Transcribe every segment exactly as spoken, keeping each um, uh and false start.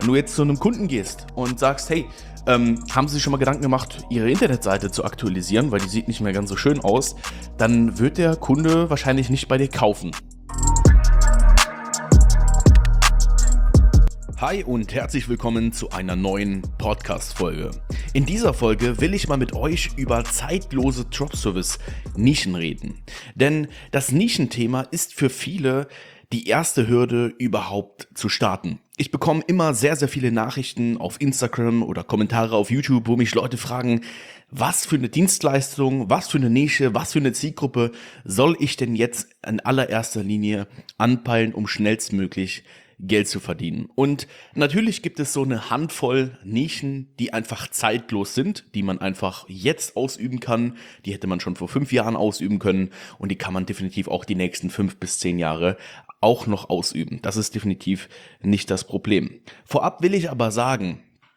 Wenn du jetzt zu einem Kunden gehst und sagst, hey, ähm, haben Sie sich schon mal Gedanken gemacht, Ihre Internetseite zu aktualisieren, weil die sieht nicht mehr ganz so schön aus, dann wird der Kunde wahrscheinlich nicht bei dir kaufen. Hi und herzlich willkommen zu einer neuen Podcast-Folge. In dieser Folge will ich mal mit euch über zeitlose Drop-Service-Nischen reden. Denn das Nischenthema ist für viele die erste Hürde, überhaupt zu starten. Ich bekomme immer sehr, sehr viele Nachrichten auf Instagram oder Kommentare auf YouTube, wo mich Leute fragen, was für eine Dienstleistung, was für eine Nische, was für eine Zielgruppe soll ich denn jetzt in allererster Linie anpeilen, um schnellstmöglich Geld zu verdienen. Und natürlich gibt es so eine Handvoll Nischen, die einfach zeitlos sind, die man einfach jetzt ausüben kann. Die hätte man schon vor fünf Jahren ausüben können und die kann man definitiv auch die nächsten fünf bis zehn Jahre auch noch ausüben. Das ist definitiv nicht das Problem. Vorab will ich aber sagen,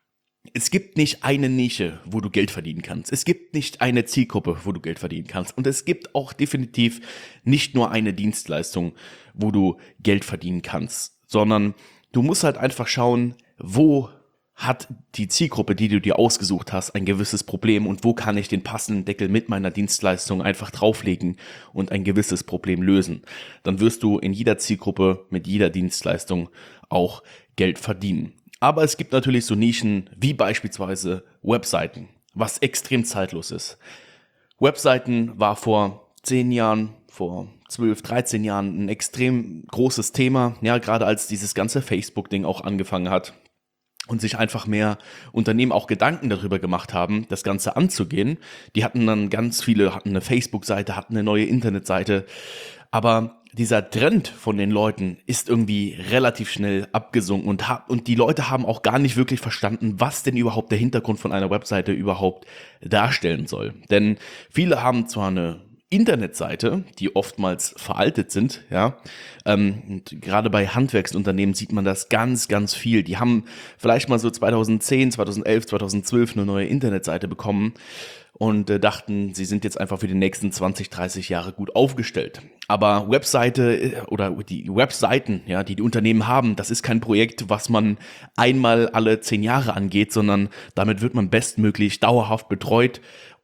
es gibt nicht eine Nische, wo du Geld verdienen kannst. Es gibt nicht eine Zielgruppe, wo du Geld verdienen kannst. Und es gibt auch definitiv nicht nur eine Dienstleistung, wo du Geld verdienen kannst, sondern du musst halt einfach schauen, wo hat die Zielgruppe, die du dir ausgesucht hast, ein gewisses Problem und wo kann ich den passenden Deckel mit meiner Dienstleistung einfach drauflegen und ein gewisses Problem lösen. Dann wirst du in jeder Zielgruppe mit jeder Dienstleistung auch Geld verdienen. Aber es gibt natürlich so Nischen wie beispielsweise Webseiten, was extrem zeitlos ist. Webseiten war vor zehn Jahren, vor zwölf, dreizehn Jahren ein extrem großes Thema, ja, gerade als dieses ganze Facebook-Ding auch angefangen hat und sich einfach mehr Unternehmen auch Gedanken darüber gemacht haben, das Ganze anzugehen. Die hatten dann ganz viele, hatten eine Facebook-Seite, hatten eine neue Internetseite, aber dieser Trend von den Leuten ist irgendwie relativ schnell abgesunken und, ha- und die Leute haben auch gar nicht wirklich verstanden, was denn überhaupt der Hintergrund von einer Webseite überhaupt darstellen soll. Denn viele haben zwar eine Internetseite, die oftmals veraltet sind, ja, ähm, und gerade bei Handwerksunternehmen sieht man das ganz, ganz viel. Die haben vielleicht mal so zweitausendzehn, zweitausendelf, zweitausendzwölf eine neue Internetseite bekommen und äh, dachten, sie sind jetzt einfach für die nächsten zwanzig, dreißig Jahre gut aufgestellt. Aber Webseite äh, oder die Webseiten, ja, die die Unternehmen haben, das ist kein Projekt, was man einmal alle zehn Jahre angeht, sondern damit wird man bestmöglich dauerhaft betreut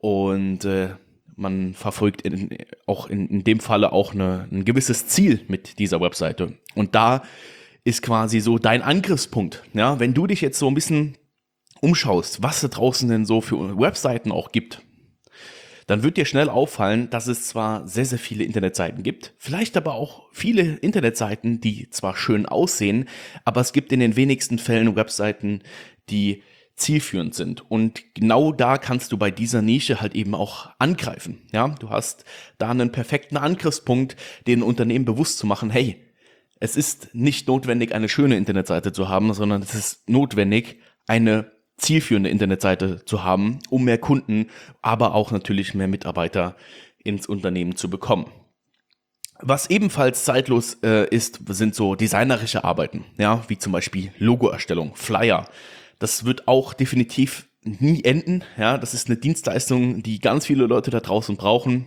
und äh, man verfolgt in, auch in, in dem Falle auch eine, ein gewisses Ziel mit dieser Webseite. Und da ist quasi so dein Angriffspunkt. Ja, wenn du dich jetzt so ein bisschen umschaust, was da draußen denn so für Webseiten auch gibt, dann wird dir schnell auffallen, dass es zwar sehr, sehr viele Internetseiten gibt, vielleicht aber auch viele Internetseiten, die zwar schön aussehen, aber es gibt in den wenigsten Fällen Webseiten, die zielführend sind. Und genau da kannst du bei dieser Nische halt eben auch angreifen. Ja, du hast da einen perfekten Angriffspunkt, den Unternehmen bewusst zu machen, hey, es ist nicht notwendig, eine schöne Internetseite zu haben, sondern es ist notwendig, eine zielführende Internetseite zu haben, um mehr Kunden, aber auch natürlich mehr Mitarbeiter ins Unternehmen zu bekommen. Was ebenfalls zeitlos äh, ist, sind so designerische Arbeiten, ja, wie zum Beispiel Logoerstellung, Flyer. Das wird auch definitiv nie enden. Ja, das ist eine Dienstleistung, die ganz viele Leute da draußen brauchen.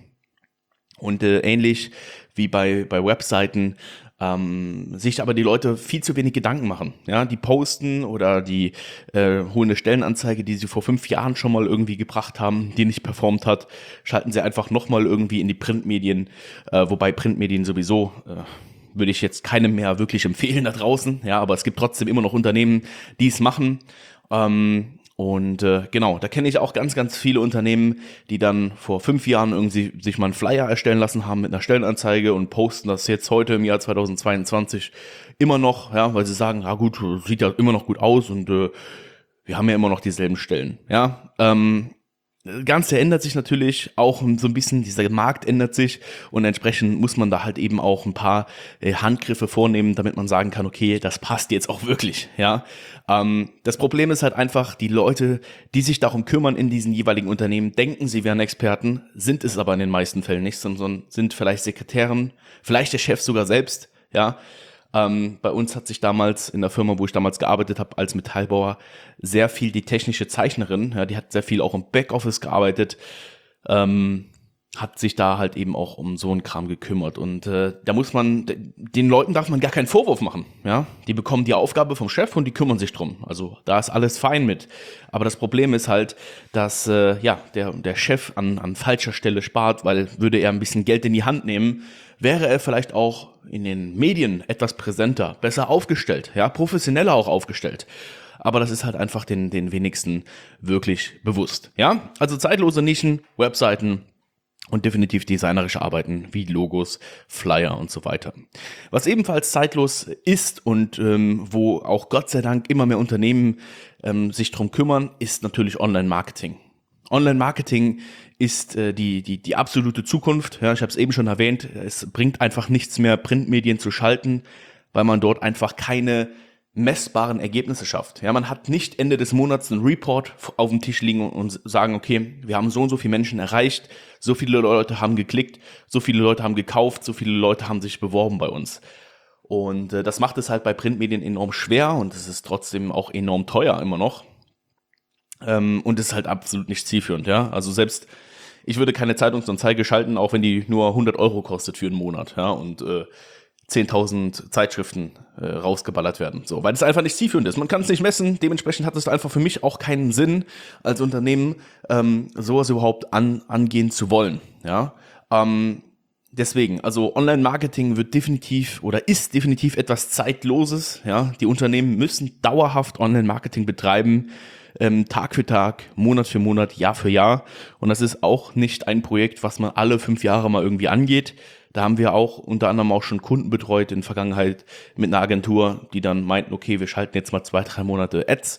Und äh, ähnlich wie bei, bei Webseiten ähm, sich aber die Leute viel zu wenig Gedanken machen. Ja, die posten oder die äh, holen eine Stellenanzeige, die sie vor fünf Jahren schon mal irgendwie gebracht haben, die nicht performt hat, schalten sie einfach nochmal irgendwie in die Printmedien, äh, wobei Printmedien sowieso äh, würde ich jetzt keinem mehr wirklich empfehlen da draußen, ja, aber es gibt trotzdem immer noch Unternehmen, die es machen. Ähm, und äh, genau, da kenne ich auch ganz, ganz viele Unternehmen, die dann vor fünf Jahren irgendwie sich mal einen Flyer erstellen lassen haben mit einer Stellenanzeige und posten das jetzt heute im Jahr zweitausendzweiundzwanzig immer noch, ja, weil sie sagen, ja gut, sieht ja immer noch gut aus und äh, wir haben ja immer noch dieselben Stellen, ja. Ähm, Das Ganze ändert sich natürlich auch so ein bisschen, dieser Markt ändert sich und entsprechend muss man da halt eben auch ein paar äh, Handgriffe vornehmen, damit man sagen kann, okay, das passt jetzt auch wirklich, ja. Ähm, das Problem ist halt einfach, die Leute, die sich darum kümmern in diesen jeweiligen Unternehmen, denken, sie wären Experten, sind es aber in den meisten Fällen nicht, sondern sind vielleicht Sekretären, vielleicht der Chef sogar selbst, ja. Ähm, bei uns hat sich damals in der Firma, wo ich damals gearbeitet habe, als Metallbauer, sehr viel die technische Zeichnerin, ja, die hat sehr viel auch im Backoffice gearbeitet, ähm, hat sich da halt eben auch um so einen Kram gekümmert. Und äh, da muss man, den Leuten darf man gar keinen Vorwurf machen. Ja, die bekommen die Aufgabe vom Chef und die kümmern sich drum. Also da ist alles fein mit. Aber das Problem ist halt, dass äh, ja der der Chef an an falscher Stelle spart, weil würde er ein bisschen Geld in die Hand nehmen, wäre er vielleicht auch in den Medien etwas präsenter, besser aufgestellt, ja, professioneller auch aufgestellt. Aber das ist halt einfach den den wenigsten wirklich bewusst. Ja, also zeitlose Nischen, Webseiten und definitiv designerische Arbeiten wie Logos, Flyer und so weiter. Was ebenfalls zeitlos ist und ähm, wo auch Gott sei Dank immer mehr Unternehmen ähm, sich drum kümmern, ist natürlich Online-Marketing. Online-Marketing ist äh, die, die, die absolute Zukunft. Ja, ich habe es eben schon erwähnt, es bringt einfach nichts mehr, Printmedien zu schalten, weil man dort einfach keine messbaren Ergebnisse schafft. Ja, man hat nicht Ende des Monats einen Report auf dem Tisch liegen und sagen, okay, wir haben so und so viele Menschen erreicht, so viele Leute haben geklickt, so viele Leute haben gekauft, so viele Leute haben sich beworben bei uns. Und äh, das macht es halt bei Printmedien enorm schwer und es ist trotzdem auch enorm teuer immer noch. Ähm, und es ist halt absolut nicht zielführend, ja. Also selbst ich würde keine Zeitungsanzeige schalten, auch wenn die nur hundert Euro kostet für einen Monat, ja, und äh, zehntausend Zeitschriften äh, rausgeballert werden. So, weil es einfach nicht zielführend ist. Man kann es nicht messen, dementsprechend hat es einfach für mich auch keinen Sinn, als Unternehmen ähm, sowas überhaupt an, angehen zu wollen. Ja, ähm, deswegen, also Online-Marketing wird definitiv oder ist definitiv etwas Zeitloses. Ja, die Unternehmen müssen dauerhaft Online-Marketing betreiben, ähm, Tag für Tag, Monat für Monat, Jahr für Jahr. Und das ist auch nicht ein Projekt, was man alle fünf Jahre mal irgendwie angeht. Da haben wir auch unter anderem auch schon Kunden betreut in der Vergangenheit mit einer Agentur, die dann meinten, okay, wir schalten jetzt mal zwei, drei Monate Ads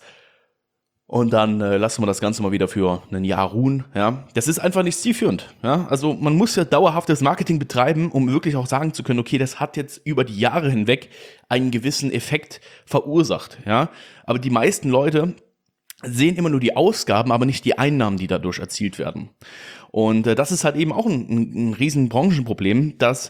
und dann äh, lassen wir das Ganze mal wieder für ein Jahr ruhen. Ja, das ist einfach nicht zielführend. Ja, also man muss ja dauerhaftes Marketing betreiben, um wirklich auch sagen zu können, okay, das hat jetzt über die Jahre hinweg einen gewissen Effekt verursacht. Ja, aber die meisten Leute sehen immer nur die Ausgaben, aber nicht die Einnahmen, die dadurch erzielt werden. Und äh, das ist halt eben auch ein, ein, ein riesen Branchenproblem, dass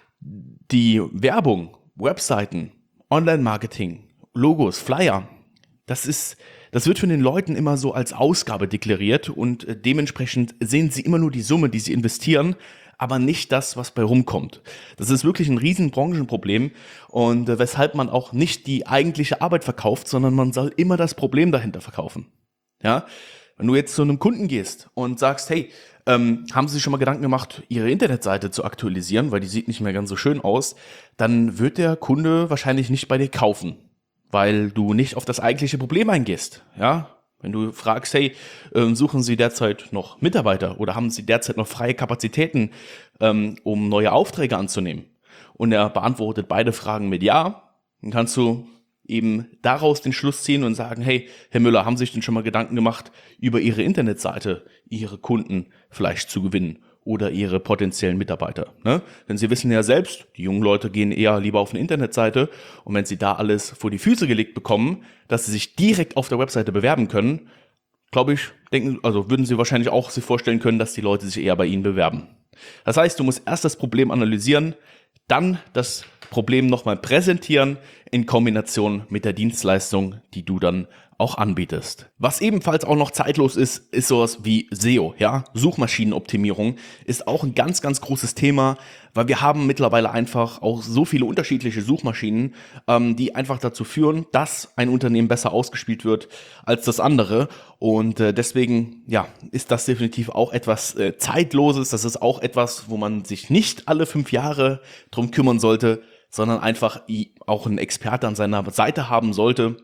die Werbung, Webseiten, Online-Marketing, Logos, Flyer, das ist, das wird von den Leuten immer so als Ausgabe deklariert und äh, dementsprechend sehen sie immer nur die Summe, die sie investieren, aber nicht das, was bei rumkommt. Das ist wirklich ein riesen Branchenproblem und äh, weshalb man auch nicht die eigentliche Arbeit verkauft, sondern man soll immer das Problem dahinter verkaufen. Ja, wenn du jetzt zu einem Kunden gehst und sagst, hey, ähm, haben Sie sich schon mal Gedanken gemacht, Ihre Internetseite zu aktualisieren, weil die sieht nicht mehr ganz so schön aus, dann wird der Kunde wahrscheinlich nicht bei dir kaufen, weil du nicht auf das eigentliche Problem eingehst. Ja, wenn du fragst, hey, ähm, suchen Sie derzeit noch Mitarbeiter oder haben Sie derzeit noch freie Kapazitäten, ähm, um neue Aufträge anzunehmen? Und er beantwortet beide Fragen mit Ja, dann kannst du eben daraus den Schluss ziehen und sagen, hey, Herr Müller, haben Sie sich denn schon mal Gedanken gemacht, über Ihre Internetseite Ihre Kunden vielleicht zu gewinnen oder Ihre potenziellen Mitarbeiter? Ne? Denn Sie wissen ja selbst, die jungen Leute gehen eher lieber auf eine Internetseite und wenn sie da alles vor die Füße gelegt bekommen, dass sie sich direkt auf der Webseite bewerben können, glaube ich, denken, also würden Sie wahrscheinlich auch sich vorstellen können, dass die Leute sich eher bei Ihnen bewerben. Das heißt, du musst erst das Problem analysieren, dann das Problem nochmal präsentieren in Kombination mit der Dienstleistung, die du dann auch anbietest. Was ebenfalls auch noch zeitlos ist, ist sowas wie S E O, ja, Suchmaschinenoptimierung ist auch ein ganz, ganz großes Thema, weil wir haben mittlerweile einfach auch so viele unterschiedliche Suchmaschinen, ähm, die einfach dazu führen, dass ein Unternehmen besser ausgespielt wird als das andere und äh, deswegen, ja, ist das definitiv auch etwas äh, Zeitloses, das ist auch etwas, wo man sich nicht alle fünf Jahre drum kümmern sollte, sondern einfach auch einen Experte an seiner Seite haben sollte,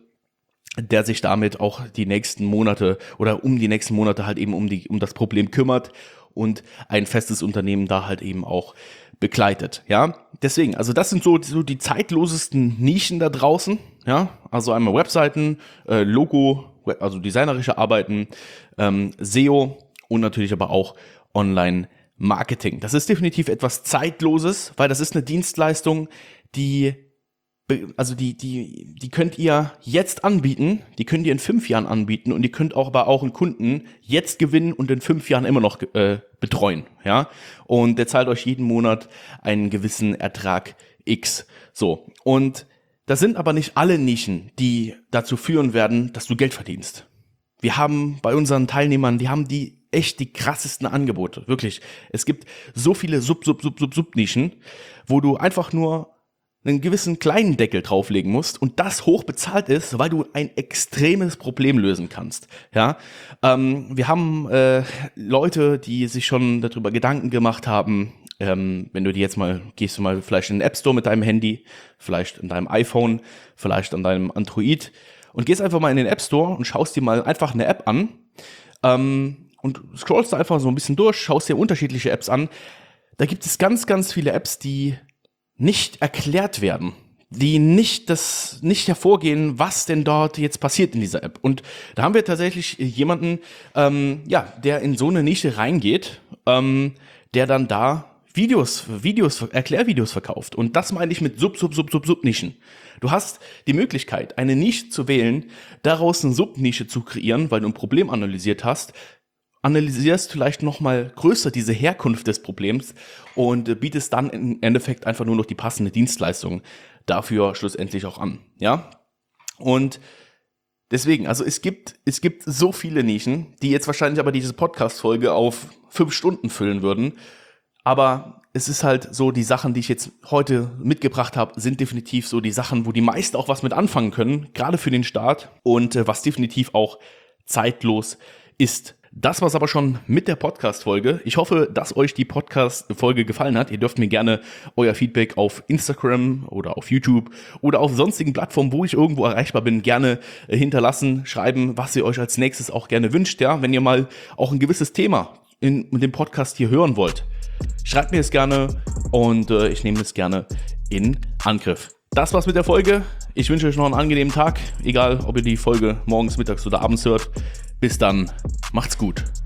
der sich damit auch die nächsten Monate oder um die nächsten Monate halt eben um die um das Problem kümmert und ein festes Unternehmen da halt eben auch begleitet, ja. Deswegen, also das sind so, so die zeitlosesten Nischen da draußen, ja. Also einmal Webseiten, äh, Logo, also designerische Arbeiten, ähm, S E O und natürlich aber auch Online-Marketing. Das ist definitiv etwas Zeitloses, weil das ist eine Dienstleistung, die Also die, die, die könnt ihr jetzt anbieten, die könnt ihr in fünf Jahren anbieten und ihr könnt auch aber auch einen Kunden jetzt gewinnen und in fünf Jahren immer noch äh, betreuen, ja. Und der zahlt euch jeden Monat einen gewissen Ertrag X. So. Und das sind aber nicht alle Nischen, die dazu führen werden, dass du Geld verdienst. Wir haben bei unseren Teilnehmern, die haben die echt die krassesten Angebote, wirklich. Es gibt so viele Sub, Sub, Sub, Sub, Sub-Nischen, wo du einfach nur einen gewissen kleinen Deckel drauflegen musst und das hoch bezahlt ist, weil du ein extremes Problem lösen kannst. Ja, ähm, wir haben äh, Leute, die sich schon darüber Gedanken gemacht haben, ähm, wenn du die jetzt mal, gehst du mal vielleicht in den App Store mit deinem Handy, vielleicht in deinem iPhone, vielleicht an deinem Android und gehst einfach mal in den App Store und schaust dir mal einfach eine App an ähm, und scrollst da einfach so ein bisschen durch, schaust dir unterschiedliche Apps an. Da gibt es ganz, ganz viele Apps, die nicht erklärt werden, die nicht das nicht hervorgehen, was denn dort jetzt passiert in dieser App. Und da haben wir tatsächlich jemanden, ähm, ja, der in so eine Nische reingeht, ähm, der dann da Videos, Videos, Erklärvideos verkauft. Und das meine ich mit Sub, Sub, Sub, Sub, Sub-Nischen. Du hast die Möglichkeit, eine Nische zu wählen, daraus eine Subnische zu kreieren, weil du ein Problem analysiert hast, analysierst vielleicht nochmal größer diese Herkunft des Problems und bietest dann im Endeffekt einfach nur noch die passende Dienstleistung dafür schlussendlich auch an, ja? Und deswegen, also es gibt, es gibt so viele Nischen, die jetzt wahrscheinlich aber diese Podcast-Folge auf fünf Stunden füllen würden, aber es ist halt so, die Sachen, die ich jetzt heute mitgebracht habe, sind definitiv so die Sachen, wo die meisten auch was mit anfangen können, gerade für den Start und äh, was definitiv auch zeitlos ist. Das war's aber schon mit der Podcast-Folge. Ich hoffe, dass euch die Podcast-Folge gefallen hat. Ihr dürft mir gerne euer Feedback auf Instagram oder auf YouTube oder auf sonstigen Plattformen, wo ich irgendwo erreichbar bin, gerne hinterlassen, schreiben, was ihr euch als nächstes auch gerne wünscht. Ja, wenn ihr mal auch ein gewisses Thema in, in dem Podcast hier hören wollt, schreibt mir es gerne und äh, ich nehme es gerne in Angriff. Das war's mit der Folge. Ich wünsche euch noch einen angenehmen Tag, egal ob ihr die Folge morgens, mittags oder abends hört. Bis dann, macht's gut.